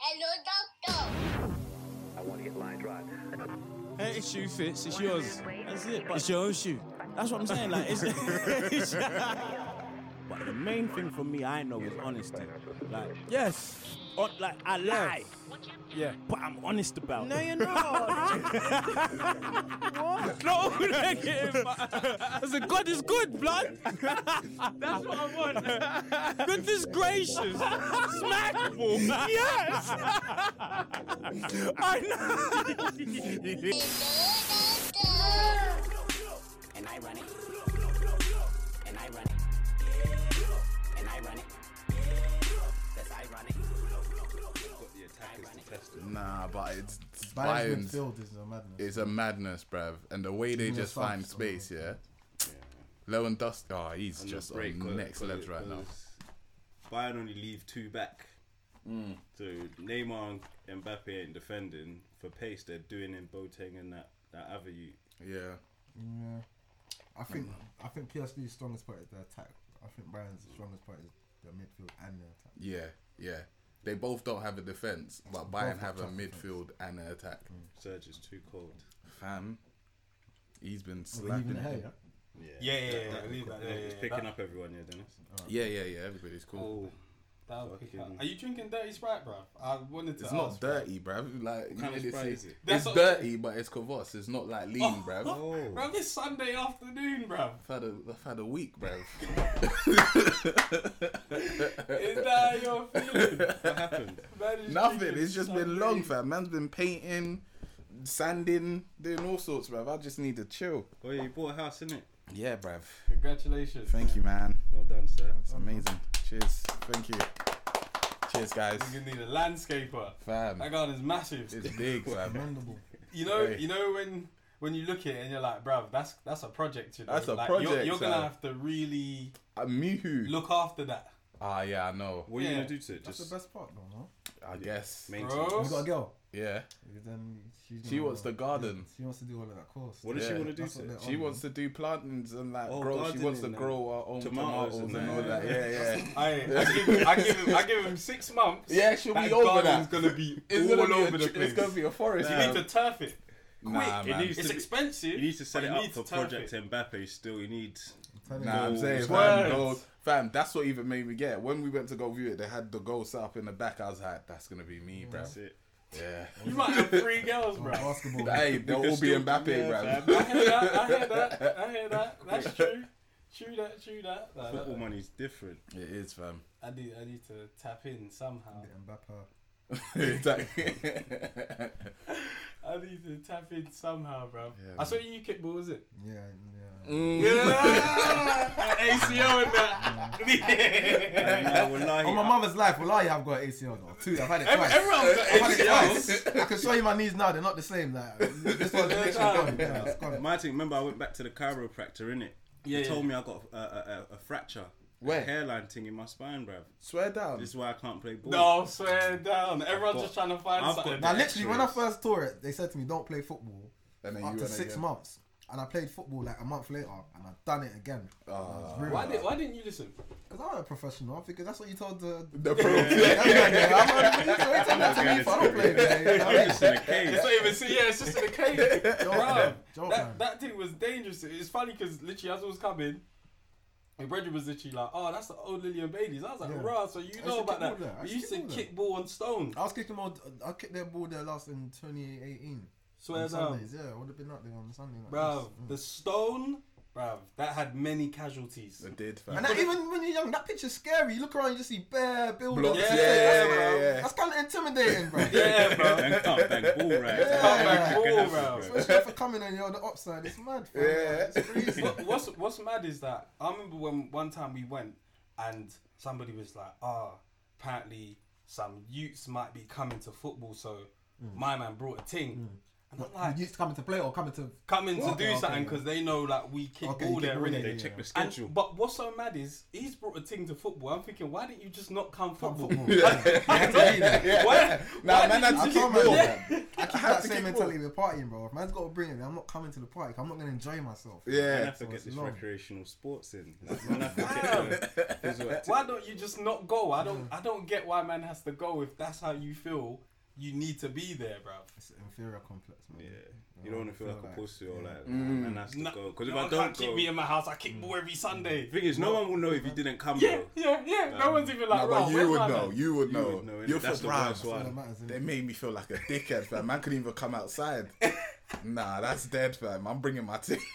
Hello, doctor. I want to get line drive. Hey, it's shoe fits, it's yours. That's it. But it's your own shoe. That's what I'm saying. Like, it's but the main thing for me, I know, is honesty. Like, yes, like I lie. Yeah, but I'm honest about it. No, you're not. What? No, negative. I said, God is good, blood. That's what I want. Goodness gracious. Smackable. Yes. I know. And I run it. And I run it. And I run it. Yes, I run it. The attackers to test it. Nah, but it's Bayern's Bayern's. midfield is a madness. It's a madness, bruv. And the way they just find space, yeah. Lewandowski, oh, he's On the just break, on next level right now. Bayern only leave two back. So Neymar and Mbappe ain't defending for pace. They're doing in Boateng and that Avenue. Yeah. Yeah. I think PSV's strongest part is the attack. I think Bayern's strongest part is the midfield and the attack. Yeah, yeah. They both don't have a defense, but Bayern have a midfield and an attack. Serge is too cold. Fam, he's been We're leaving slapping. it here, yeah? Yeah. Leave that there. It's picking up everyone, yeah, Dennis. Yeah. Everybody's cool. That'll pick up. Are you drinking dirty Sprite, bro? I wanted to It's ask, not dirty, bruv. Like, What kind of you know, Sprite is it? it's That's dirty, but it's Kvass. It's not like lean, bruv. Bro, it's Sunday afternoon, bro. I've had a week, bruv. Is that your feeling? What happened? Man is Nothing. drinking It's just been Sunday. long, fam. Man's been painting, sanding, doing all sorts, bruv. I just need to chill. Oh yeah, you bought a house, innit? Yeah, bruv. Congratulations. Thank you, man. Well done, sir. It's amazing. Cheers. Thank you. Cheers, guys. You're gonna need a landscaper. Fam, That garden is massive. it's big, fam. Commendable. You know, Hey. you know when you look at it and you're like, bruv, that's a project. You know, That's a like, project, You're gonna son. have to really Mihu. look after that, Ah, yeah, I know. What are you Yeah. gonna do to it? That's Just the best part, though, no? I guess. bro. maintenance. You got a girl. Yeah. Then She wants the garden. She wants to do all of that course. What does she Yeah. want to do That's to what it? they're She on, wants to do plantings and like Oh, grow. She wants to gardening grow her own tomatoes tomatoes and and all that. that. Yeah. I give him 6 months. Yeah, she'll that be over garden's that. gonna be It's all gonna be over the place. It's gonna be a forest. You man. need to turf it. Nah, It man. needs It's to be- expensive. You need to set but it you up need for to turf Project it. Mbappe. Still, you need. Nah, I'm saying, Goals. fam, goals. Fam, that's what even made me get. When we went to go view it, they had the goal set up in the back. I was like, that's gonna be me, bro. That's it. Yeah. You might have 3 girls, bro. Basketball. Hey, they'll all be still- Mbappe, yeah, bro. fam. I hear that. That's true. True that. Nah, Football money's different. It is, fam. I need to tap in somehow. Mbappe. I need to tap in somehow, bro. Yeah, I saw you kickball, was it? Yeah. ACO in that. Yeah, wallahi, On my mother's life, wallahi, I've got ACL though. 2, I've had it twice. Everyone's got I've had it ACLs. twice. I can show you my knees now, they're not the same. Like, this one's literally gone. Yeah, it's gone. My thing, remember I went back to the chiropractor, innit? Yeah, He yeah. told me I got a fracture. Where? A hairline thing in my spine, bruv. Swear down. This is why I can't play ball. No, swear down. Everyone's I've just trying to find I've something. got Now, the literally, when I X-rays. first tore it, they said to me, don't play football And then up you to went 6 again. months. And I played football like a month later, and I've done it again. Why didn't you listen? Because I'm not a professional, because that's what you told the... The pro. Yeah, I'm not... So he told that to me, if I don't play, man. I'm just in a cage. It's not even it's just in the cage. Bro, Joke, man. that thing was dangerous. It's funny because literally as I was coming, my brother was literally like, "Oh, that's the old Lillian Bailey's." I was like, Yeah. "Rah, so you used know to about kick that?" ball there. I We used used to to kick ball kick ball on stone. I kicked their ball there last in 2018. Swear on down, Sundays, yeah, I would have been out there on Sunday. Like bro. this. The stone, bro, that had many casualties. It did, fam. And that, even when you're young, that picture's scary. You look around, you just see bare buildings. Blocks, yeah. That's kind of intimidating, bro. Yeah, bro. And can't bang ball right. Yeah. Come back, It can ball, happen, bro. Especially if you're coming and you're on the upside, it's mad. Fam. Yeah. It's crazy. What's mad is that I remember when one time we went and somebody was like, apparently some youths might be coming to football, so my man brought a ting. And I'm like, You used to coming to play or coming to... coming to Okay, do okay, something yeah. because they know like we kick Okay, ball you kick there, ball innit? there, They yeah. check the schedule. But what's so mad is he's brought a ting to football. I'm thinking, why didn't you just not come football? football. You had to be there. Why? Nah, why man, did that's you kick just- ball, Yeah. man. I keep that same mentality with partying, bro. If man's got to bring it, I'm not coming to the party. I'm not gonna enjoy myself. I Yeah. have to So get it's this long. recreational sports in. Man have to get the physical activity. Why don't you just not go? I don't get why man has to go if that's how you feel. You need to be there, bruv. It's an inferior complex, man. Yeah. You don't want to feel like a pussy or like, Mm. man has to go. Because if no I one don't can't keep go, me in my house. I kick ball every Sunday. the thing is, no one will know if you didn't come, Yeah, bro. yeah. No one's even like, No, "Raw, but you where's would my know. man?" You would You know. would know, innit? You're That's for the bruv. worst All that one. matters, innit? They made me feel like a dickhead, fam. Man couldn't even come outside. Nah, that's dead, fam. I'm bringing my team.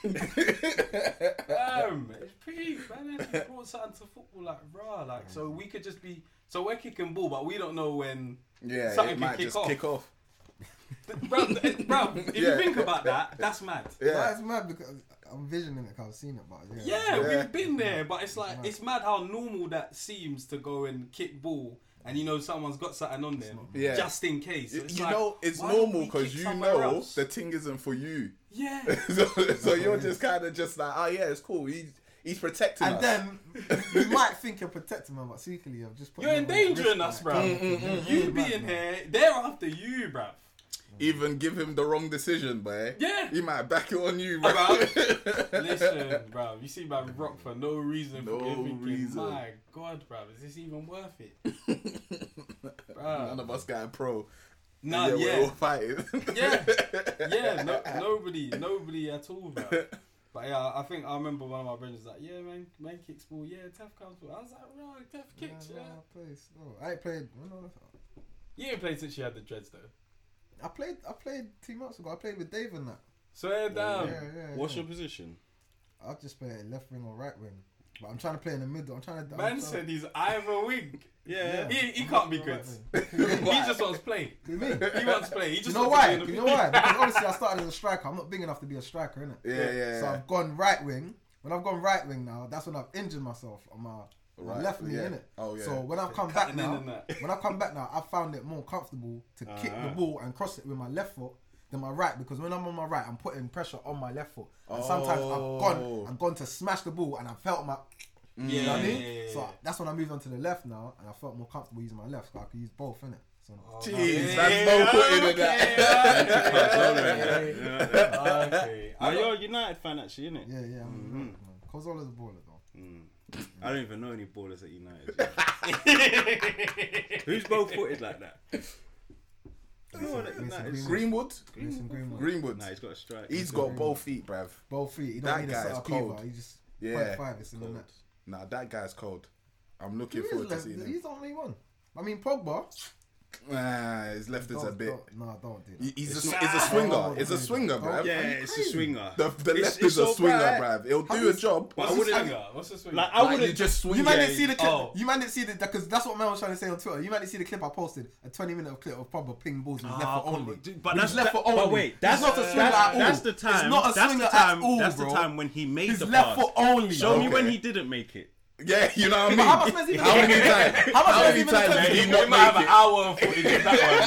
It's pretty, man. Actually brought something to football, like raw, like so we could just be. So we're kicking ball, but we don't know when. Yeah, Something it can might kick just off. kick off. bro, if Yeah. you think about that, that's mad. Yeah. That's mad because I'm visioning it 'cause I've seen it, but Yeah, Yeah. we've been there, but it's like it's mad how normal that seems to go and kick ball, and you know someone's got something on them, Yeah. just in case. So it's You like, know, it's why don't normal we because kick you somewhere know else? the thing isn't for you. Yeah. so you're just kind of just like, oh yeah, it's cool. He's protecting And us. then you might think you're protecting man, but secretly you're just putting You're them at endangering risk, us, like, bro. You Mad, being man. here, they're after you, bruv. Even give him the wrong decision, boy. Yeah. He might back it on you, bro. Listen, bro, you see man rock for no reason. No for everything. reason. My God, bro, is this even worth it? None of us got a pro. Nah, And yeah. we're all fighting. yeah, nobody at all, bro. But yeah, I think I remember one of my friends was like, yeah, man kicks ball, yeah, Tef comes ball. I was like, right, Tef kicks, yeah. I play slow. I ain't played. You ain't played since you had the dreads though. I played 2 months ago. I played with Dave and that. Swear down. Yeah. What's your position? I'll just play left wing or right wing. But I'm trying to play in the middle. Man said he's either wing. Yeah. He can't be good. He just wants to play. You mean? He wants to play. He You just know wants to why? be in the You know why? Because obviously I started as a striker. I'm not big enough to be a striker, innit? Yeah. So I've gone right wing. When I've gone right wing now, that's when I've injured myself on my Right, left knee, yeah. innit? Oh, yeah. So when I've come back Cutting in now, and that. when I come back now, I found it more comfortable to kick the ball and cross it with my left foot than my right, because when I'm on my right, I'm putting pressure on my left foot. And sometimes I've gone to smash the ball and I felt my. You know what I mean? Yeah. So that's when I moved on to the left now, and I felt more comfortable using my left, so I could use both, innit? So, Jeez, that's no putting in that. Okay. Oh, you're a United fan actually, innit? yeah, I'm man. Kozola's a baller though. I don't even know any ballers at United. Who's both footed like that? No one at United. Greenwood? Mason Greenwood. Greenwood. Nah, he's got a strike. He's got both feet, bruv. Both feet. He That don't need a guy set is up cold. either. He just Yeah. 0.5 is in the net. Nah, that guy's cold. I'm looking forward to seeing him. He's the only one. I mean, Pogba. His left is a bit. Don't do that. He's a not- swinger. Oh, It's a swinger, bruv. Yeah, it's a swinger. The left is a all swinger, right. bruv. He'll do a job. But I wouldn't. What's the swing? Like I Like, you wouldn't just swing. You man it. didn't see the clip. Oh. You man didn't see the, because that's what man was trying to say on Twitter. You man didn't see the clip I posted, a 20-minute clip of Pogba ping balls with his left foot only. But With that's his left foot but only. wait, He's that's not a swinger at all. That's the time. It's not a that's swinger the time. at all, That's bro. the time when he made His the left pass. foot only. Show me Okay. when he didn't make it. Yeah, you know what I mean? But how much man's he How many times? How much How man's many he been times attempting? did he We not might have make an it? hour of footage of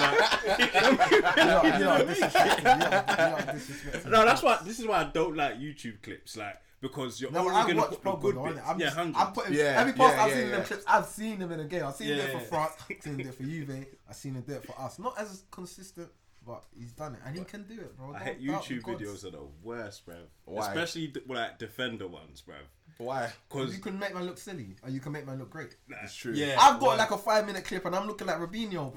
that You know, disrespectful. No, that's why. This is why I don't like YouTube clips, like because you're No, only I've gonna watched put the Pogba good though, bits. innit? Yeah, I'm 100. putting Yeah, every post yeah, I've yeah, seen in them yeah. clips. I've seen him in a game. I've seen him do it Yeah. for France. I've seen him do it for Juve. I've seen him do it for us. Not as consistent, but he's done it, and he can do it, bro. I hate Don't doubt the YouTube gods. videos are the worst, bruv. Why? Especially like defender ones, bruv. Why? Because You can make man look silly, or you can make man look great. It's true. Yeah. I've got like a 5-minute clip, and I'm looking like Robinho, bro.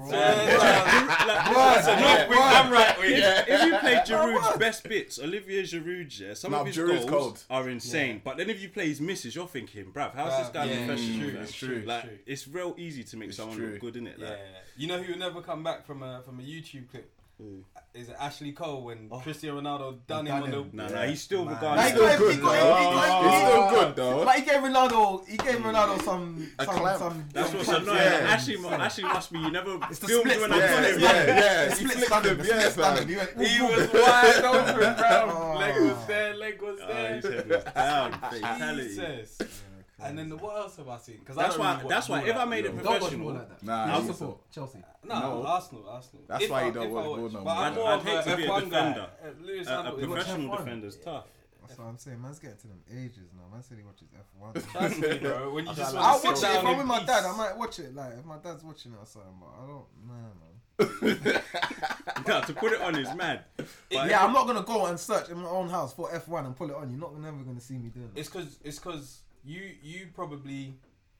if you play Giroud's best bits, Olivier Giroud, yeah, some No, of his Giroud's goals cold. are insane. But then if you play his misses, you're thinking, bruv, how's this guy yeah, professional? it's true, man? it's true, Like, it's true. it's real easy to make someone true. look good, innit? Yeah, Like, you know who will never come back from a YouTube clip? Is it Ashley Cole when Cristiano Ronaldo done him on the? nah, he's still Nah, regarded. he Still got- good, he though. got- He's still good, though. Like he gave Ronaldo some clamp. That's what's clamp. annoying. Yeah. Actually must be. You never It's the filmed splits, when though. I Yeah, did it. yeah. The He split flicked standing, him, the yeah, split standing. fam. He went, He woof, was woof. wide open, bro. Oh. Leg was there, leg was Oh, there. his head was down. Fatality. Jesus. And then what else have I seen? Because That's why. If I made it Don't watch more professional, like that. Nah, I'll he's- support Chelsea. No, Arsenal. That's If why you I- don't if I watch watch. ball no But more. I'm more I'd of hate to be a F1 defender. guy. Lewis a Hamilton. professional F1. defender's tough. That's what I'm saying. Man's getting to them ages now. Man said he watches F1. Trust me, bro. When you just I'll want to watch sit it if down I'm in with my peace. dad. I might watch it. Like if my dad's watching it or something, but I don't. Nah, man. Now, to put it on is mad. But Yeah, I'm not gonna go and search in my own house for F1 and pull it on. You're not never gonna see me doing that. It's because you probably.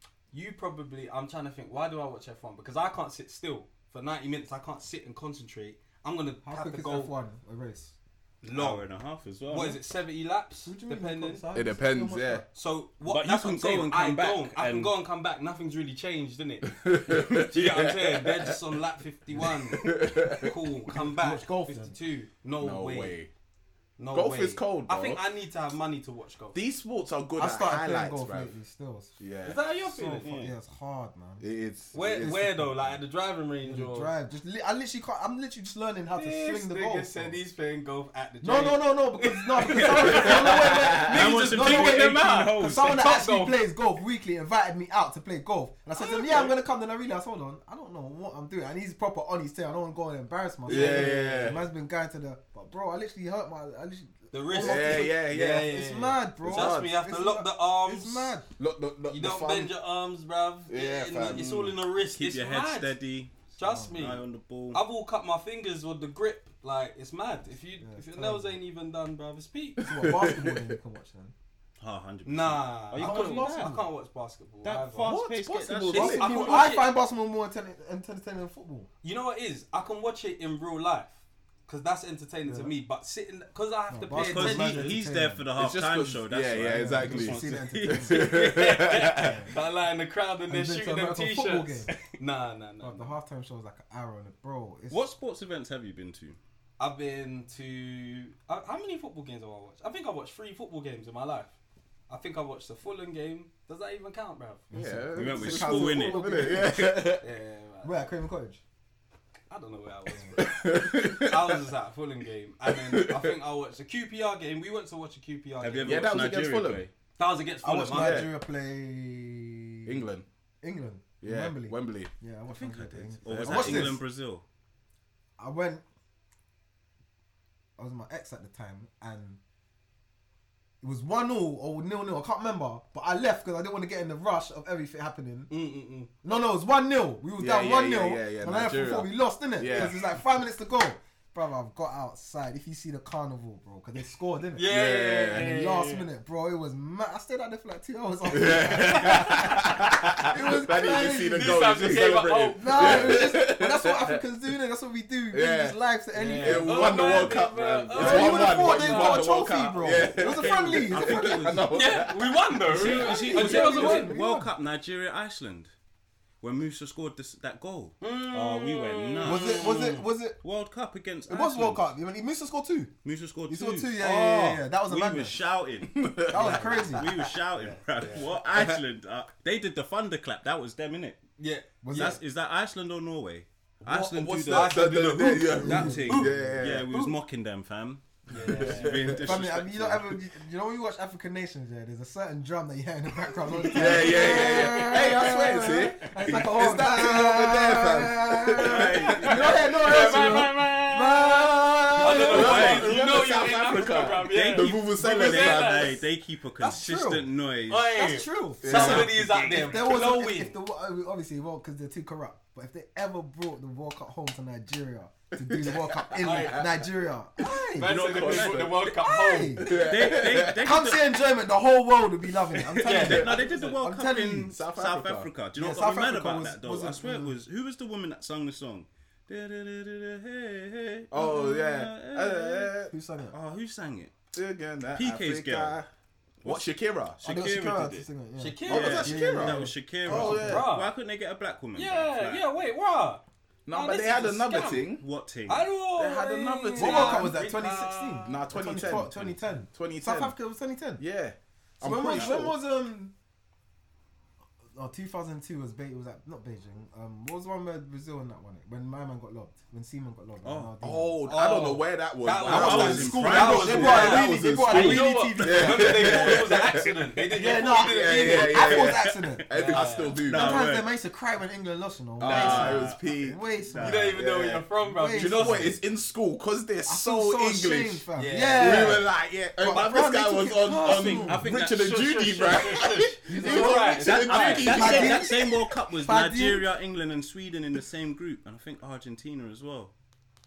I'm trying to think. Why do I watch F1? Because I can't sit still for 90 minutes. I can't sit and concentrate. I'm gonna How have quick to is go F1 a race? hour and a half as well. What is it? 70 laps, What do you mean, depending. Cox? It depends, yeah. So what? But you that's can what I'm go saying. and come back I can and- go and come back. Nothing's really changed, isn't it? Do you get what I'm saying? They're just on lap 51. Cool. Come back. watch golf then? 52. No, No way. way. No Golf way. is cold, I bro. think I need to have money to watch golf. These sports are good I at started playing highlights, golf bro. lately still. Yeah. Is that how you're So feeling? yeah, it's hard, man. It's Where though? Like at the driving range or? Drive, I literally can't. I'm literally just learning how to This swing the nigga golf. said bro. he's playing golf at the No, driving. because someone, wants to no, take wait, them wait, out. because someone that Top actually golf. plays golf weekly invited me out to play golf, and I said to him, "Yeah, I'm gonna come." Then I realized, hold on, I don't know what I'm doing, and he's proper on his tail. I don't want to go and embarrass myself. Yeah. The man's been going to the, but bro, I literally hurt my, The wrist. Yeah. It's mad, bro. Trust me, you have to It's lock mad. the arms. It's mad. Look, You the don't fun. bend your arms, bruv. Yeah, fam. It's all in the wrist. Keep it's your head mad. steady. Trust me. Eye on the ball. I've all cut my fingers with the grip. Like it's mad. If your it's nails ain't even done, bruv, speak. So what, basketball then you can watch then? Oh, 100%. Nah, Oh, you I can't can't, do I that? can't watch basketball. That either. fast pace, get that Basketball, shit. that's- I can I watch it. find basketball more entertaining than football. You know what it is? I can watch it in real life because that's entertaining to me. But sitting because I have to pay basketball Because attention. is he's there for the It's just half-time 'cause- show. That's yeah, right. yeah, exactly. Just see the entertainment. That lie in the crowd and they're Have you been to shooting them American football t-shirts. game? Nah. Bro, the halftime show is like an hour and bro. It's, What sports events have you been to? I've been to how many football games have I watched? I think I watched 3 football games in my life. I think I watched the Fulham game. Does that even count, bruv? Yeah, We went with it's school, a innit? football, innit? Yeah. Yeah, man. Where at Craven Cottage? I don't know where I was. But I was just at a Fulham game, and then I think I watched a QPR game. We went to watch a QPR Have you game. ever Yeah, that watched was against Nigeria Fulham. play? That was against I Fulham. watched huh? Nigeria play England. England. Yeah, Wembley. Wembley. Yeah, I watched Nigeria play England. Or was I that watched England, this. Brazil? I was with my ex at the time, and it was 1-0 or 0-0. I can't remember, but I left because I didn't want to get in the rush of everything happening. No, it was 1-0. We was Yeah, down yeah, 1-0, yeah, and I left Nigeria. before we lost, didn't it? Yeah. Because it's like 5 minutes to go. Bro, I've got outside. If you see the carnival, bro, because they scored, didn't it? Yeah. And the last minute, bro, it was mad. I stayed out there for like 2 hours. It was I didn't even see the This goal. time Just they gave up celebrating. hope. No, it was just, but that's what Africans do, innit? That's what we do. We Yeah. just life to anything. Yeah, we Oh, won the man, World Cup, bro. man. Oh, It's you would 1-1, have thought but they you got won a the World trophy, Cup. bro. Yeah. It was a friendly. It was a friendly. I know. Yeah, we won though. You see, Until was it was it World Cup Nigeria Iceland when Musa scored that goal? Oh, we went nuts. Was it? World Cup against It was Iceland. World Cup. I mean, Musa scored 2. Musa scored He 2. scored 2. Yeah. That was a We were madness. shouting. That was crazy. We were shouting, bro. What Iceland? They did the thunderclap. That was them, innit? Yeah. Is that Iceland or Norway? Iceland What's do that? the Yeah. that thing. Yeah. We was mocking them, fam. Being Family, disrespectful. you know, you know when you watch African Nations, yeah, there's a certain drum that you hear in the background all the time. Yeah. Hey, I swear, see? It's like a whole It's that thing over there, fam. You know that? I don't know why. Remember You know South you're in Africa, Africa? bruv. They Yeah. The keep- Vuvuzela, Vuvuzela. fam. They keep a That's true. consistent noise. That's true. Somebody is out there If there was blowing. if the obviously well because they're too corrupt, but if they ever brought the World Cup home to Nigeria to do the World Cup in Nigeria, hey, Man not said they gonna put lie. the World Cup hey, home. They come did see enjoyment. The whole world would be loving it. I'm telling you. no, they did the World I'm Cup telling in you. South South Africa. Africa. Do you know Yeah, what got me South mad Africa about was- that though? was I it- swear it was who was the woman that sung the song? Hey, hey. Oh, yeah. Who sang it? Oh, who sang it? PK's girl. What, Shakira? Oh, there was Shakira did to it. sing it, yeah. Shakira. Oh, was that Shakira? That was Shakira. Oh, yeah. Bruh. Why couldn't they get a black woman? Yeah, wait, what? No, Oh, but this they had is a another scam. thing. What team? I don't know. They had another What team. World Cup was that? 2016? Nah, 2010. 2010. 2010. South Africa was 2010. Yeah. So I'm when pretty was sure. 2002 was was that not Beijing? What was the one where Brazil and that one? When my man got lobbed, when Seaman got lobbed. Oh, I don't know where that was. That but was- I that was was in school. school. That was- That yeah, was they in brought school. a You know really what? TV. Remember they thought it was an accident. They did. Yeah, they no, thought it was yeah, illegal. I thought it was an accident. I think I still do. Nah, Sometimes wait. they used to cry when England lost, you know. Ah, it was peak. Wait, You don't even know where you're from, bro. Wait, Do you know what? It's in school because they're I so feel English. ashamed, fam. Yeah. Yeah. We were like, yeah. But But bro, this they guy took was it on personal. I think Richard that- and Judy, bro. He's alright. That same World Cup was Paddy. Nigeria, England, and Sweden in the same group, and I think Argentina as well.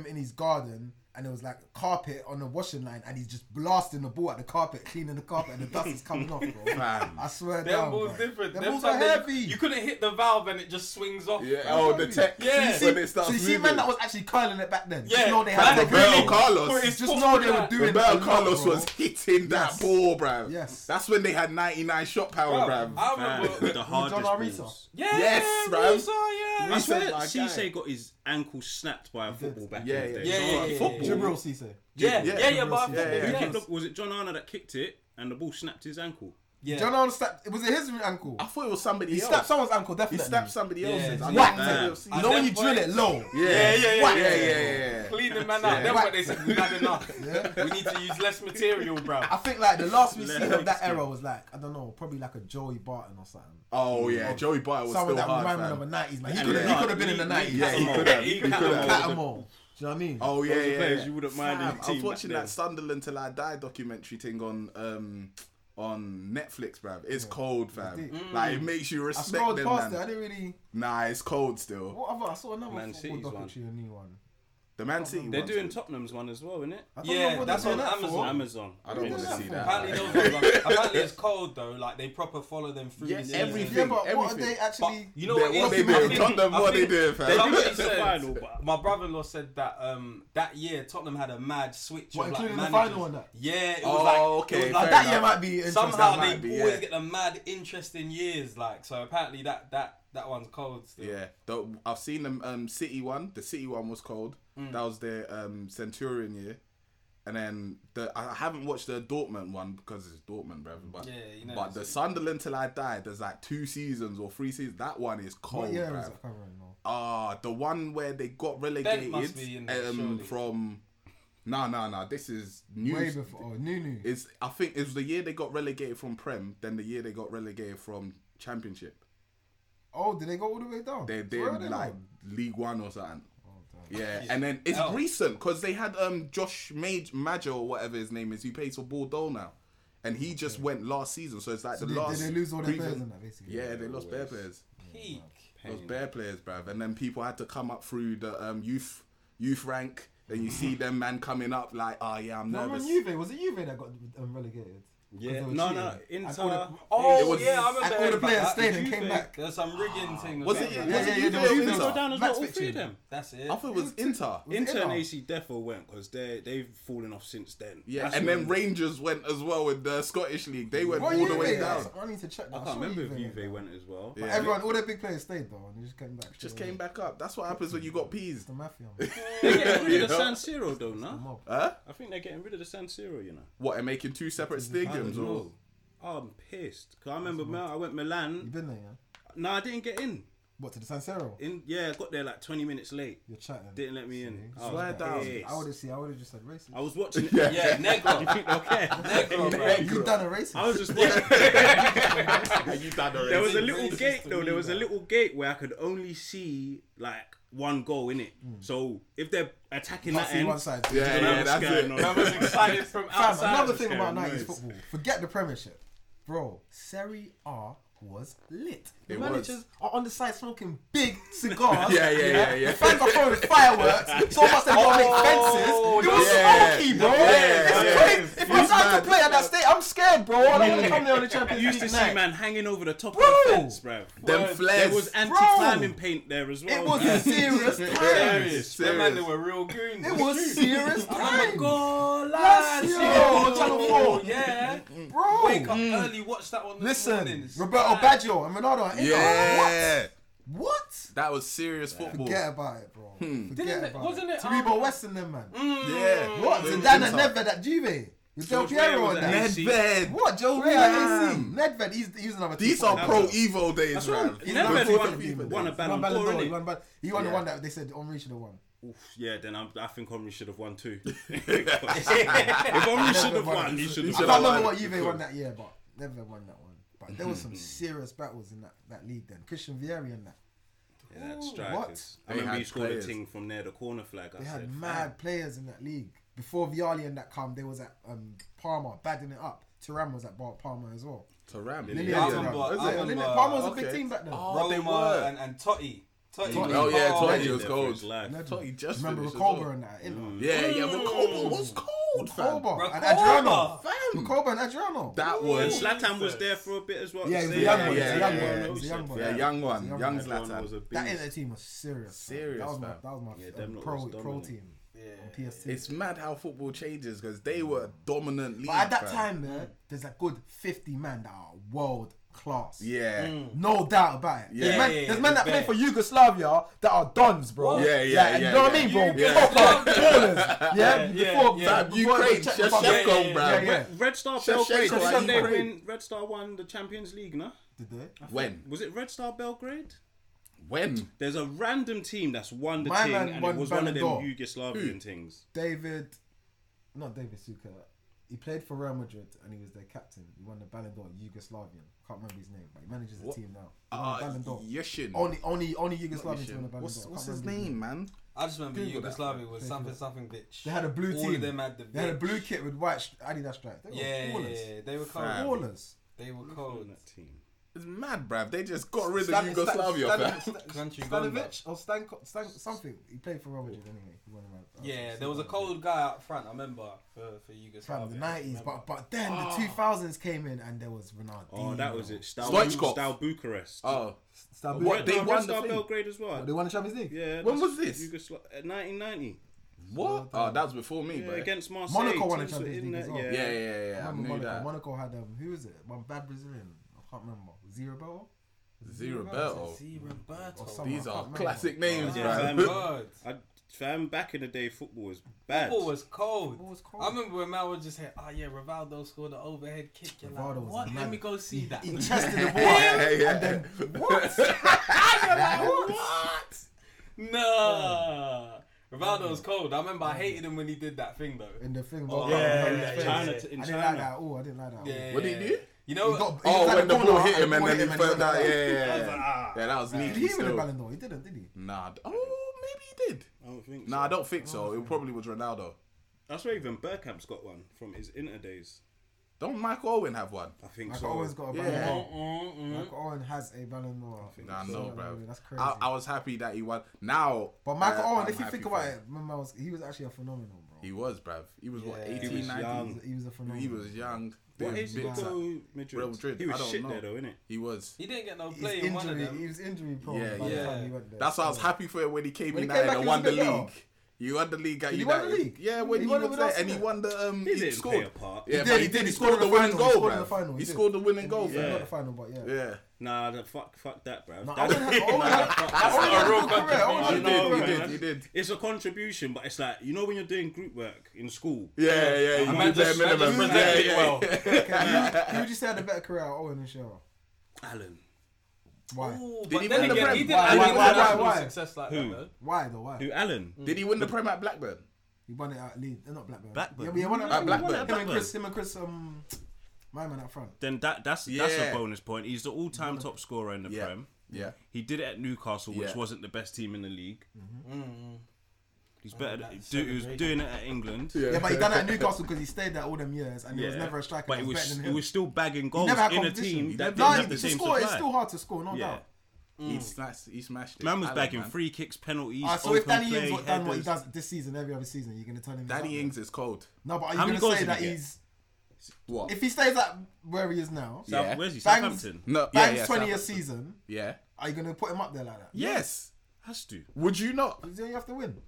him in his garden and there was like carpet on the washing line, and he's just blasting the ball at the carpet, cleaning the carpet, and the dust is coming off, bro. Fam. I swear Them down, balls bro. different. Them Them balls are time heavy. You couldn't hit the valve and it just swings off. Yeah. fam. Oh, the tech. Yeah. When it starts So you see, moving. man, that was actually curling it back then. Yeah, Just know they man, had they the really Roberto Carlos. put his Just foot know on they were that. doing Roberto it a lot, Carlos bro. was hitting that Yes. ball, bruv. Yes. That's when they had 99 shot power, Bruv, bruv. I Man, remember. the hardest John Arisa. balls. Yeah, Yes, bruv. Musa, yeah. I swear, Reece, my Cisse guy. got his ankle snapped by a football back Yeah, in the yeah. day. Yeah, So, yeah, like, yeah, football. Jibril Cisse. Yeah, Yeah, yeah, yeah, but yeah, yeah. Who yeah. kicked the- was it John Arna that kicked it and the ball snapped his ankle? Yeah. John Arnold snapped. Was it his ankle? I thought it was somebody He else. snapped someone's ankle, He definitely. snapped somebody Yeah. else's. I Whacked don't it. know. You know when you them drill boys- it low? Yeah, yeah. Whack. Yeah. Clean the man out. Then what they said, we've had enough. Yeah. We need to use less material, bro. I think like the last we Left seen of that skin. era was like, I don't know, probably like a Joey Barton or something. Oh yeah, Joey Barton was Someone still that hard, reminded me fam. of a 90s man. He And could yeah. have been in the 90s. Yeah, he Catamo. could have. He He could Catamo. have. Catamo. Do you know what I mean? Oh yeah, Those are yeah. players you wouldn't mind in Fam, your I team was watching back that then. Sunderland Till I Die documentary thing on Netflix, bruv. It's cold, fam. did. Like it makes you I respect scrolled them, past it. man. I didn't really. Nah, it's cold still. What other? I saw another Man football City's one. documentary, a new one. The Man City. They're one's doing good. Tottenham's one as well, isn't it? I don't know Yeah, what that's they're on doing that Amazon. for. Amazon. I don't want to see that. Apparently, those ones, apparently it's cold though. Like they proper follow them through. Yeah, the season. everything. Yeah, but what are Everything. they But actually? you know What what? they doing? Tottenham, what they doing, fam? Somebody It's the said, final, but- my brother-in-law said that that year Tottenham had a mad switch. What, of, like, including the managers. final and that? Yeah, it Oh, was like okay, it was like fair That enough. year might be interesting. somehow That they might be, always yeah. get the mad interesting years. Like so, apparently that one's cold still. Yeah, I've seen the City one. The City one was cold. That was their Centurion year. And then I haven't watched the Dortmund one because it's Dortmund, brother. But, Yeah, you know, but the Sunderland Till I Die, there's like 2 seasons or 3 seasons. That one is cold, What year bruv. is it covering? No. The one where they got must relegated be in there, surely. from. No. This is new. Way before. Oh, new. I think it was the year they got relegated from Prem, then the year they got relegated from Championship. Oh, did they go all the way down? They're Where are in they like now? League One or something. damn. Yeah, and then it's Oh. recent because they had Josh Maggio or whatever his name is, who plays for Bordeaux now, and he just went last season. So it's like So the did last. they lose all their previous- players in that basically? Yeah, they lost bare players. Peak. Those bare players, bruv. And then people had to come up through the youth rank. Then you see them man coming up like, oh yeah, I'm Remember nervous. when Juve? Was it Juve that got relegated? Yeah, they were no, cheating. no, And Inter. all the- Oh It was- yeah, I remember. and all the hearing about players that. stayed and Juve- came back. There's some rigging thing. Was or it? something. Yeah, Was yeah, it yeah, you there was or Juve Go Inter? down as Match well, all fixing. three of them. That's it. I thought it was Inter. Was Inter it and Inter? AC defo went because they've fallen off since then. Yeah, That's and then when- Rangers went as well with the Scottish League. They went What all the Juve? way down. I need to check that. I can't remember if Juve went as well. Yeah. Everyone, all their big players stayed though, and they just came back. Just came back up. That's what happens when you got peas. It's the mafia. Man. They're getting rid of the You San know? Siro though, no? Mob. Huh? I think they're getting rid of the San Siro, you know. What, and making 2 separate stadiums? Or? No. Oh, I'm pissed. Cause I remember I went You Milan. been there, yeah? No, I didn't get in. What, to the San Siro? I got there like 20 minutes late. You're chatting. Didn't let me in. I was Swear down. pissed. I would have just said racist. I was watching it. Yeah, Negro. You think they'll care? Negro, bro. You've done a racist. I was just watching. You done already. There was a Racist little to gate me, though. There was a bro. little gate where I could only see like one goal in it. So if they're attacking Can't that see end, one side. Yeah, then yeah, I'm that's scared, it. no. I was excited from Fam, outside. another was thing about scary 90s noise. football. Forget the Premiership. Bro, Serie A was lit. The It managers was. are on the side smoking big cigars. Yeah. The fans are throwing fireworks. So much they want to make fences. It was yeah. smoky, bro. Yeah, It's yeah. crazy. If I'm trying to play at that state, I'm scared, bro. I don't want to come there on the I Champions used to League see night. man hanging over the top Bro. of the fence, bro. Them Word. flares. There was anti-climbing paint there as well. It was man. serious times. Serious. Them man, they Serious. were real goons. It was serious Oh my times. god, Yes, lads. yo, Channel 4. Yeah. Bro. Wake up early, watch that one. Listen, mornings. Roberto Baggio and Ronaldo. and Inter. Yeah. What? That was serious football. Forget about it, bro. Forget Didn't it- about wasn't it, Taribo West and them, man. Yeah. What? With Zidane and Inter. Nedved at Juve. With Del George Weah Piero was on at that. AC. Nedved. What? Joe Ray at AC. Nedved, he's another These two-point are player. pro Evo days, That's man. right. Nedved Before won- the FIFA won a days. Ballon Ballon d'Or, d'Or. innit? He won the Yeah. one that they said Henry should have won. Oof, yeah, then I think Henry should have won too. If Henry should have won, he should I have can't won. remember what Juve won that year, but Nedved won that one. But there was some serious battles in that league then. Christian Vieri and that. Yeah, that Ooh, strikers. what? I They remember had he scored players. a ting from there, the corner flag. They I had said, mad players in that league. Before Vialli and that come, they was at Parma, badding it up. Thuram was at Parma as well. Turam. Lilian I Thuram. remember- Was I it? remember- Parma was a big okay. team back then. Oh, they Roma were. and Totti. Totti. Oh yeah, Oh, Totti legend was there cold. for his life. Totti just Remember finished as Recoba well. and that? Inter. Yeah, Recoba was cold, fam. Recoba and Recoba. Adriano. Fam. Recoba and Adriano. That And was Zlatan was there for a bit as well. Yeah, he was a Same young age. one. yeah, He was a young yeah, one. yeah. He was a young one. yeah, young one, Young young one. Everyone was a Zlatan. That beast. Inter team was serious. Serious, That was man. my Yeah, them lot pro was dominant. team on PS2. It's mad how football changes because they were a dominant league. But at that fam. time, man, there's a good 50 men that are world class. Yeah. No doubt about it. Yeah. There's men, Yeah, there's men that yeah, play yeah. for Yugoslavia that are dons, bro. Yeah, yeah, You yeah, know what I yeah. mean, bro? Yeah. Proper ballers. Yeah, yeah, before yeah. before Ukraine, Czech Republic. Shevchenko, bro. Yeah. Red Star Shevchenko, Belgrade. I Didn't they think. win? Red Star won the Champions League, no? Did they? When? Was it Red Star Belgrade? When? There's a random team that's won the My thing, man and won it was one of them Ballon d'Or. Yugoslavian things. Not David Suka. He played for Real Madrid and he was their captain. He won the Ballon d'Or, Yugoslavian. Can't remember his name, but he manages the team now. He won the Ballon d'Or. Yashin. Only Yugoslavian to win the Ballon d'Or. What's Can't his remember name, man? I just remember Google that. Yugoslavia was something bitch. They had a blue All team. of them had the They had a bitch. blue kit with white Adidas stripes. They were Yeah, ballers. they were cold. Fam. Ballers. They were On cold. that team. It's mad, bruv. They just got rid of Yugoslavia, fam. Country gone, Stanovic or something. He played for Real Madrid anyway. He won around. Yeah, there was a cold guy up front. I remember for From Yugoslavia. the 90s, but then the 2000s came in and there was Ronaldo. Oh, that was it. Stoichkov. Stal Bucharest. Oh, What? they Red won the Star thing. Belgrade as well. They won the Champions League. Yeah. When that's was this? 1990. what? Oh, that was before me, Yeah, but against Marseille. Monaco won the teams were Champions in League as that- well. Yeah. yeah. I I remember knew Monaco. that. Monaco had who is it? One bad Brazilian. I can't remember. Zero Roberto. See Roberto. Or something. These I are can't remember. classic names, Yeah, bruv. fam. God. Fam, back in the day, football was bad. Football was cold. Football was cold. I remember when Mal would just say, "Oh yeah, Rivaldo scored the overhead kick." You're Rivaldo like, was what? mad. Let me go see that. He chested the ball. Yeah. And then what? You're like, what? Nah. Rivaldo was cold. I remember I hated him when he did that thing though. In the thing. Oh, on yeah, his yeah, face. China I in didn't China. like that. Oh, I didn't like that. Yeah. What did he do? You know, He got- Oh, was when the at ball corner hit him and then he went fell like down. that. Yeah. Yeah, that was Did neat. he win the Ballon d'Or? He didn't, did he? Nah. Oh, maybe he did. I don't think so. Nah, I don't think so. It probably was Ronaldo. I swear even Bergkamp's got one from his Inter days. Don't Michael Owen have one? I think Michael so. Owen's got a Yeah. Ballon d'Or. Michael Owen has a Ballon d'Or. Nah, So, no, bro. That's crazy. I was happy that he won. Now, But Michael Owen, I'm if you happy think for about him. it, remember he was actually a phenomenal, bro. He was, bruv. He was what, Yeah. 18, He was 19? young. He was a phenomenal. He was young. What doing age did he bits go at Madrid? Real Madrid? He was I don't shit know. there though, innit? He was. he didn't get no His play in one of injury, them. he was injury prone Yeah, by the yeah. time he went there. That's why I was happy for him when he came When he United came back, and he won was the a bit better. league. He won the league at Did he win United. the league? Yeah, when He he won it was with there, us, and he innit? won the He he didn't scored. play a part. Yeah, He but did, he he did. He did. scored the He winning goal, scored in the bruv. final, He he did. scored the winning goal, Not bruv. the final, but yeah. Yeah. Nah, fuck that, bro. No, That's- Owen had a real career. Owen had a He good did, career. he did, he did. It's a contribution, but it's like, you know when you're doing group work in school. Yeah, you man did just- bare man just minimum. presented Yeah, it well. Who would you say had a better career, Owen and Shearer? Alan. Why? Ooh, Did but he then win the again, Prem? he didn't Why, have why, any why, international why? success like Who? that though. Why though? Why? Who, Alan? Did he win the Prem at Blackburn? He won it at Leeds. Not Blackburn. Blackburn. Yeah, but he won it At at Blackburn. Him and Chris, my man up front. Then that's Yeah. a bonus point. He's the all-time top scorer in the Yeah. Prem. Yeah. He did it at Newcastle, which Yeah. wasn't the best team in the league. He's better. that's He was doing it at England. Yeah, but he done it at Newcastle because he stayed there all them years and he was Yeah. never a striker. But that it was was better than it him. was still bagging goals never had in a competition. team He that No, didn't have the to same score, it's supply. still hard to score, no Yeah. doubt. He smashed it. Man was Alan, bagging man. free kicks, penalties. So if open Danny play, Ings done what he headers. does this season, every other season, you're gonna tell him. he's up Danny there? Ings is cold. No, but are you How many gonna goals say did he that get? he's What? if he stays at where he is now, South- Yeah. Where's he? Bangs- Southampton. No, bangs 20 a Southampton. season, Yeah. are you gonna put him up there like that? Yes. Has to. Would you not? Because you have to win.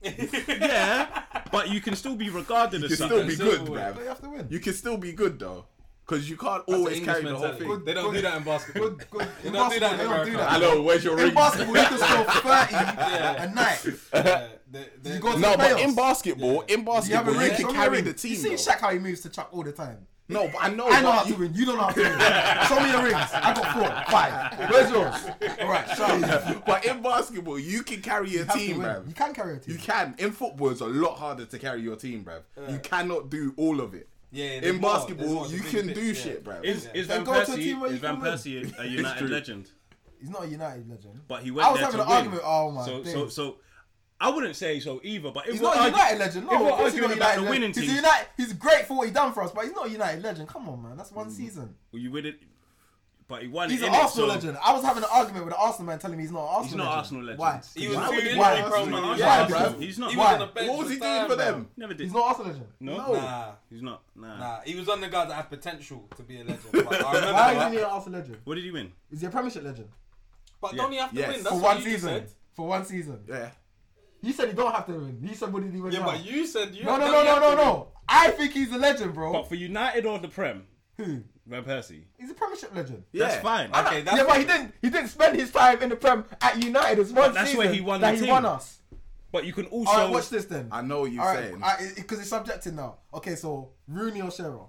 Yeah, but you can still be regarded You as can still something. be Silver good, win. But you man. have to win. You can still be good though, because you can't That's always the carry English the whole mentality. thing. They don't do that in basketball. Good. They In don't do that basketball, in they don't do America. that. Hello, where's your In ring? basketball, you can score 30 a night. You go to No, the but playoffs. in basketball, Do you have a you ring? can Show me a carry ring. the team. You see though. Shaq how he moves to Chuck all the time. No, but I know. I know but how to win. You don't know how to win. Show me your rings. I got 4, 5. Where's yours? All right, show me. But in basketball, you can carry a You have to team, win. bruv. You can carry a team. You can. In football, it's a lot harder to carry your team, bruv. You cannot do all of it. Yeah, In basketball, you can do shit. shit, bruv. Is Then Van go to a team Persie where you is Van can win. Persie a It's United true. legend? He's not a United legend. But he went I was there having to an win. argument. Oh my days. So I wouldn't say so either. But if He's we're not a argu- United legend. No, if we're of course he's not a arguing about United the winning legend. He's, teams, a United, he's great for what he done for us, but he's not a United legend. Come on, man. That's one season. you win it. But he won He's it. an innit? Arsenal So legend. I was having an argument with an Arsenal man telling me he's not an Arsenal He's legend. not Arsenal legend. Why? He was Why? too injury Why? prone. He's not Yeah, Arsenal bruv. legend. He's not. He Why? was on the bench What was for he doing time, for bro. them? Never did. He's not Arsenal legend. No. Nah. He's not. Nah. Nah, he was on the guys that had potential to be a legend. But I remember Why that. is he an Arsenal legend? What did he win? Is he a Premiership legend? But Yeah. don't he have to Yes. win? That's For what one you just season. said. For one season. Yeah. You said he don't have to win. You said what did he win Yeah, now? but you said you. No. don't you have to win? No. I think he's a legend, bro. But for United or the Prem, Who? Van Persie. He's a Premiership legend. That's Yeah. fine. Okay, that's Yeah, but he didn't spend his time in the Prem at United. It's one that's season where he won that the he team. won us. But you can also. All right, watch this then. I know what you're All saying. right, because it's subjective now. Okay, so Rooney or Shearer?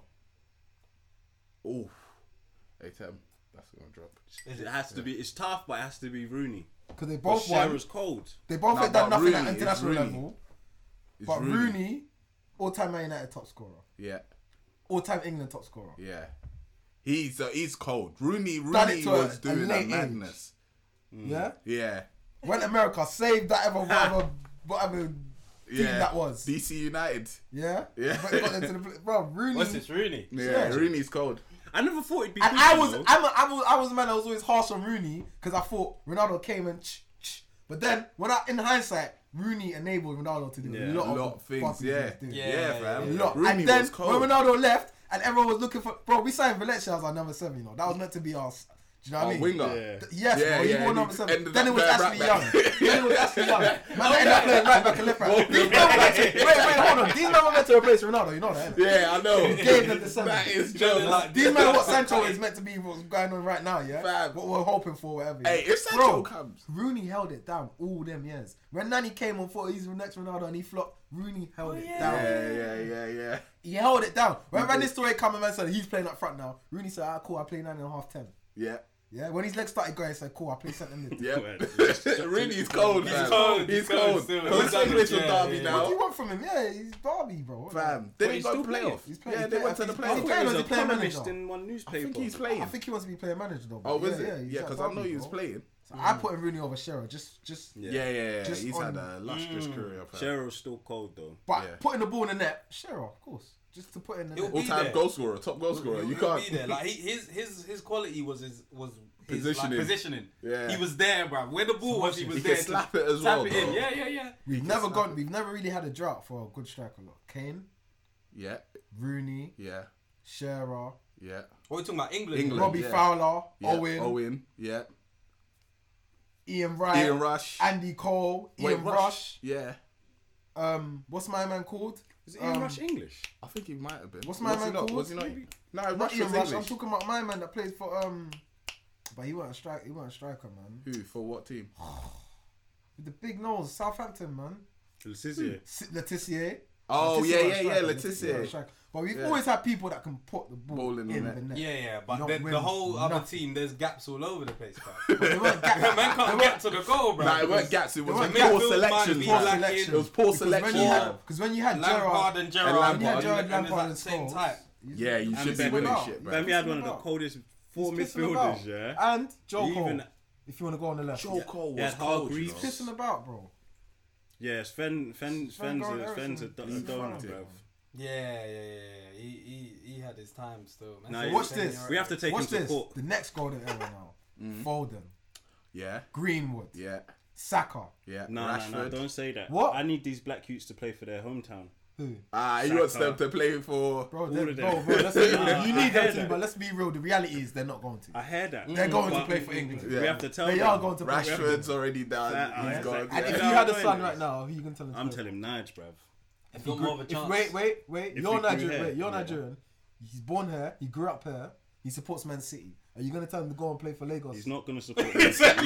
Ooh. Hey, Tem. That's going to drop. It has to be. It's tough, but it has to be Rooney. Because they But both won. Shearer's cold. They both No, ain't done but nothing Rooney at is international Rooney. level. It's But Rooney, all-time Man United top scorer. Yeah. All-time England top scorer. Yeah. He's cold. Rooney Done it to was a doing late a age. madness. Yeah? Yeah. When America saved that whatever team Yeah. that was. DC United. Yeah? Yeah. But it got them to the bro, Rooney. What's this, Rooney? Yeah. Rooney's cold. I never thought it'd be. And good, I you was know. I was a man that was always harsh on Rooney because I thought Ronaldo came and but then in hindsight, Rooney enabled Ronaldo to do Yeah. a lot, A lot of of things. fuck he Yeah. was doing. Yeah, fam. A lot. Rooney And then was cold. when Ronaldo left and everyone was looking for we signed Valencia as our number 7, you know. That was meant to be our do you know what I mean? Winger. Yeah. Yes, Yeah, bro, he yeah, wore and number he 7. ended Then up it was going Ashley right Young. back. Then it was Ashley Young. Man, ended up playing right back and left back. These men were meant to- wait, hold on. These men were meant to replace Ronaldo, you know that, innit? Yeah, I know. Gave them the 7. That is You know, jokes. like, These men are what Sancho is meant to be, what's going on right now, yeah? Fam. What we're hoping for, whatever. Hey, yeah? if Sancho Bro, comes. Rooney held it down all them years. When Nani came on thought he's the next Ronaldo and he flopped, Rooney held it down. Yeah. He held it down. When Van Nistelrooy came and man said he's playing up front now, Rooney said, cool, I play 9.5, 10. Yeah. Yeah, when his legs started going, he said, cool, I play centre mid. Yeah. Well, Rooney's cold, He's man. cold, He's he's cold cold. still. Because He's English with yeah, Derby yeah. now. What do you want from him? Yeah, he's Derby, bro. Fam, But they he's didn't still go playing. playoff. He's playing. Yeah, they went to the He's I playing. thought playoff. he was He's a playing columnist manager. in one I newspaper. think he's playing. I think he wants to be player manager though. Oh, was yeah, it? he's Yeah, at because I know Derby, he was bro. playing. So I put Rooney over Shearer, just. Yeah. Just He's on- had a lustrous career. fam. Shearer's still cold though. But Yeah. putting the ball in the net, Shearer, of course, just to put in the He'll net. be All-time there. goal scorer, top goal scorer. You He'll can't. be there. Like his quality was his Positioning. like, positioning. Yeah. He was there, bro. Where the ball was, he was He there. can to slap it as tap well, it in. bro. Yeah. We've never really had a drought for a good striker. Look, Kane, Yeah, Rooney, yeah, Shearer, yeah. What are we talking about? England. England. Robbie yeah. Fowler, Yeah. Owen, yeah. Ian Wright, Ian Rush. Andy Cole, Wait, Ian Rush. Yeah. What's my man called? Is Ian Rush English? I think he might have been. What's my Was he man not? called? Was he not? Maybe. No, Not Rush Ian was Rush. I'm English. talking about my man that plays for but he wasn't a striker. He wasn't a striker, man. Who? For what team? With the big nose, Southampton, man. Letizier. Letizier. Oh, Letizier yeah, was a striker, Letizier. was a striker. But we've Yeah. always had people that can put the ball Ball in in the the net. net. Yeah, You but don't the win whole other nothing. team, there's gaps all over the place, bro. They weren't gaps. Man can't get to the goal, bro. Nah, it weren't gaps. It was weren't poor gaps. selection. Midfield Poor might be man. lacking. It was poor Because selection. when you had Lampard Gerrard, and Gerrard. Lampard. when you had Gerrard, and there's Lampard, that and same Scholes, type. Yeah, you should be Ben winning about. shit, bro. Then we had one of the about. coldest four he's pissing about. midfielders, yeah. And Joe Even- Cole, if you want to go on the left. Joe Cole Yeah, was cold. you Hargreaves. know. He's pissing about, bro. Yeah, Sven's Van a Eriksson. donor, found it. bruv. Yeah. He had his time still. Man. Nah, So watch he's this. saying We have to take Watch him to this. court. The next golden era now. Foden, Yeah, Greenwood, yeah, Saka. yeah. Nah, Rashford. don't say that. What? I need these black youths to play for their hometown. Who? He wants Saka. them to play for. Bro, All bro, of them. let's be real. Nah, You I need them heard to, that. but let's be real. The reality is they're not going to. I hear that. They're going to But play for England. Yeah. We have to tell They them. are going to play for England. Rashford's already done. Yeah, He's gone. exactly. And if Yeah, you had a I'm son doing right this. now, who you can tell him? to I'm play? telling Nige, bruv. He's got more of a chance. Wait. If You're he grew Nigerian. hair, Wait, you're yeah. Nigerian. He's born here. He grew up here. He supports Man City. Are you gonna tell him to go and play for Lagos? He's not gonna support Man City.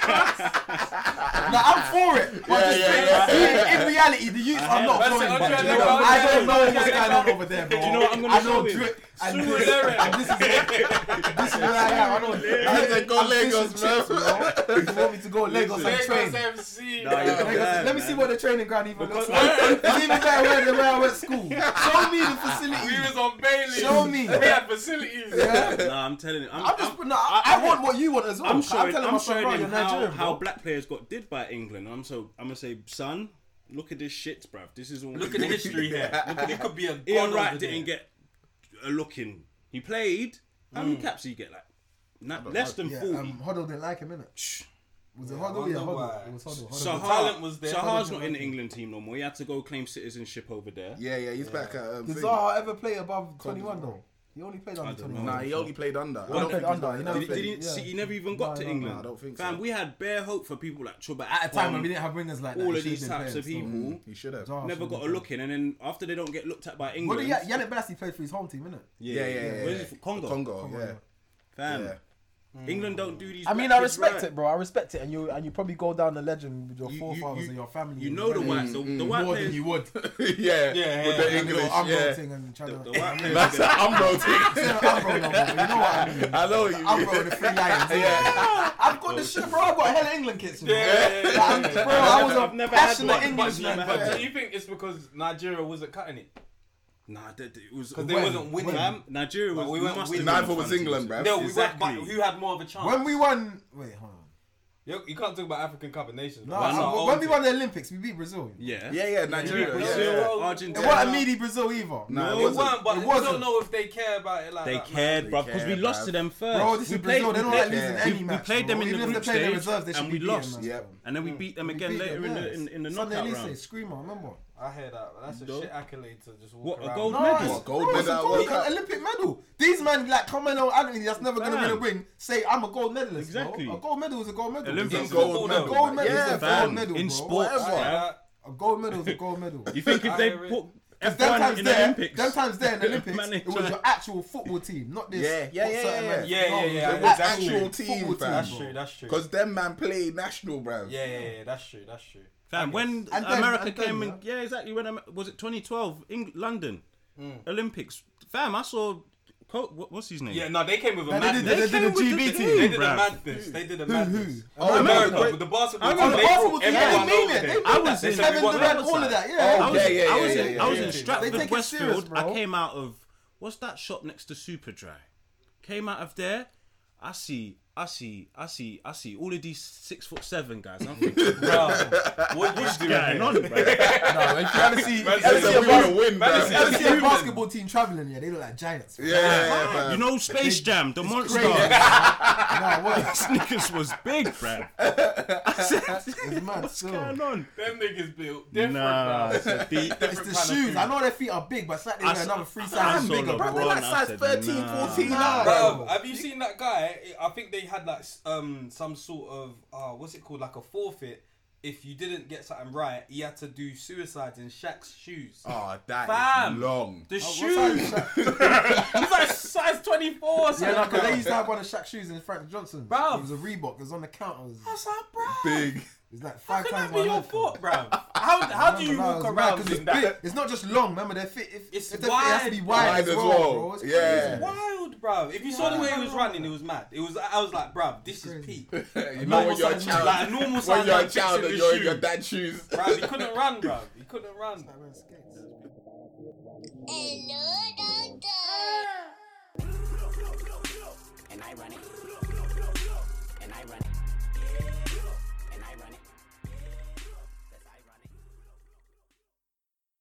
No, I'm for it. But just in reality, the youths are not That's going. it, But okay, you know, okay, I don't know okay, what's going on over there, bro. Do you know what I'm gonna I know show him? drip and Soon this, as and this is it. This is where I am. I don't. I said go Lagos, Chips, bro. You want me to go Lagos and train? FC. Nah, you're Lagos, bad, let me man. see what the training ground even looks like. It's even better than where I went to school. Show me the facility. We was on Bailey. Show me. We had facilities. Yeah. Nah, I'm telling you. I'm just. No, I want what you want as well. I'm showing, telling I'm my son, showing bro, him you're Nigerian, how bro. black players got did by England. I'm gonna say, son, look at this shit, bruv. This is all. Look at the history here. You could be a god Ian over Wright there. didn't get a look in. He played. How many caps did he get? Like less than 40. Hoddle didn't like him, innit? Was it Yeah, I Hoddle? wonder Yeah, Hoddle. why. It was Hoddle. The talent was there. Zaha's not in the England team no more. He had to go claim citizenship over there. Yeah, he's back at. Did thing. Zaha ever play above 21 though? He only played under 21. Nah, he only played under. He only played under. He never Did played. he, Yeah. he never even got to No, England. I don't think Fam, so. we had bare hope for people like Chuba At a time when we didn't have wingers like that. all he of these should've been types of playing people. He should have. still. Zaha Never should've got a been look in, and then after they don't get looked at by playing. What England, did Yannick Bolasie played for his home team, innit? Yeah. Where's he from? Congo. Yeah. Fam, Yeah. England don't do these. I mean, black I kids respect right. it, bro. I respect it, and you probably go down the legend with your You- forefathers you- and your family. You and know your the relatives. whites. The white more players. than you would. Yeah. Yeah, With the yeah. English. Umbro Yeah. thing and trying The to. white players. That's an Umbro thing. Umbro number, you know what I mean? I know what you mean. Umbro, the three lions. Yeah. I've got the shit, bro. I've got hella England kits. You know? Yeah. Bro, I was a I've never had passionate one. Englishman. Never But had do you think it's because Nigeria wasn't cutting it? Nah, it was Because they wasn't winning. Fam, Nigeria was. But we we weren't must winning. have been Neither was fun teams. England, bruv. No, we Exactly. went, but who had more of a chance? When we won, wait, hold on. You can't talk about African Cup of Nations. No, bro. That's our when own we thing. won the Olympics, we beat Brazil. Yeah. Yeah, Nigeria. Brazil, Yeah. Argentina. It wasn't a meaty Brazil either. Nah, No, it It wasn't. weren't, but It you wasn't. don't know if they care about it like They that. cared, They bro, because we cared, lost bruv. to them first. Bro, this we is Brazil. They're not like played- losing yeah. any we match. played them bro. in the Even if group they played stage, the reserves, they should and be we beating lost. us, Yep. bro. And then we beat them We again beat later them, in yes. the Sunday knockout Elise, round. screamer, remember? I hear that, but that's a Dog. shit accolade to just walk What, a around. gold with. medal? What, gold Bro, it's a medal? gold What? Olympic medal. These men like coming out acting that's never gonna Fam. win a ring. Say I'm a gold medalist. Exactly. Bro. A gold medal is a gold medal. Olympic It's a gold gold medal. medal. Gold medal Yeah, is a fam. gold medal. In bro. sports, Whatever. I hear that. A gold medal is a gold medal. You think if I they hear it. put Because them F1 times in the there, Olympics, them times there in the Olympics, Man, it was try- your actual football team, not this. Yeah, what certain men- Yeah, no, yeah. it was That's actual true. team, Football fam. That's bro. true. That's true. Because them man play national, bruv. Yeah. That's true. That's true. fam, when And them, America and them, came in, yeah. yeah, exactly. When was it 2012 London Mm. Olympics? Fam, I saw. What's his name? Yeah, no, they came with a And they madness. did the came with GB the team. team. They did a bruv. madness. They did a madness. Oh, America Wait. with the basketball I team. remember They the brought basketball team, everyone yeah, they mean over it, there. they mean I was They in said we Kevin want Durant, that. all of that, I yeah. was, Okay, yeah, I was yeah, in, yeah, I was yeah. in They Stratford, take it Westfield. serious, bro. I came out of what's that shop next to Superdry? Came out of there. I see all of these 6'7" guys. I'm thinking, Bro, what you what's doing? going on, bro? No, if you ever see, Man if you ever said see a we bas- gonna win, Man bruv. said- ever see a basketball team traveling, yeah, they look like giants. Yeah, You know Space Jam, the monster. crazy. Nah, what? Snickers was big, bro. It's mad. What's still. going on? Them niggas built different, Nah, bro. it's a deep. It's the shoes. I know their feet are big, but it's like they I wear saw- another 3 I sizes saw bigger, LeBron. bro. They're like I size said, 13, nah. 14 Nah, now, Bro, bro. have you seen that guy? I think they had like some sort of what's it called, like a forfeit. If you didn't get something right, he had to do suicides in Shaq's shoes. Oh, that Fam. is long. The What shoes, size- he's like size 24 or something. Yeah, no, because bro. they used to have one of Shaq's shoes in Frank Johnson. Bruv. It was a Reebok. It was on the counter. It was, I was like, bro, Big. it's like how 5 can times that be my your length. foot, bro? How do you No, walk it's mad, around 'cause in it's that? big. It's not just long. Remember, their feet. It's If their feet has to be wide. wide as well, bro. It's Yeah. crazy. Wild, bro. If you saw the way he was running, it was mad. I was like, bro, this is Crazy. peak. You know when you're a child. Like a normal When size you're a man child fixing and the you're in your shoe. dad's shoes. Bro, he couldn't run, bro. He couldn't run. Hello, doctor.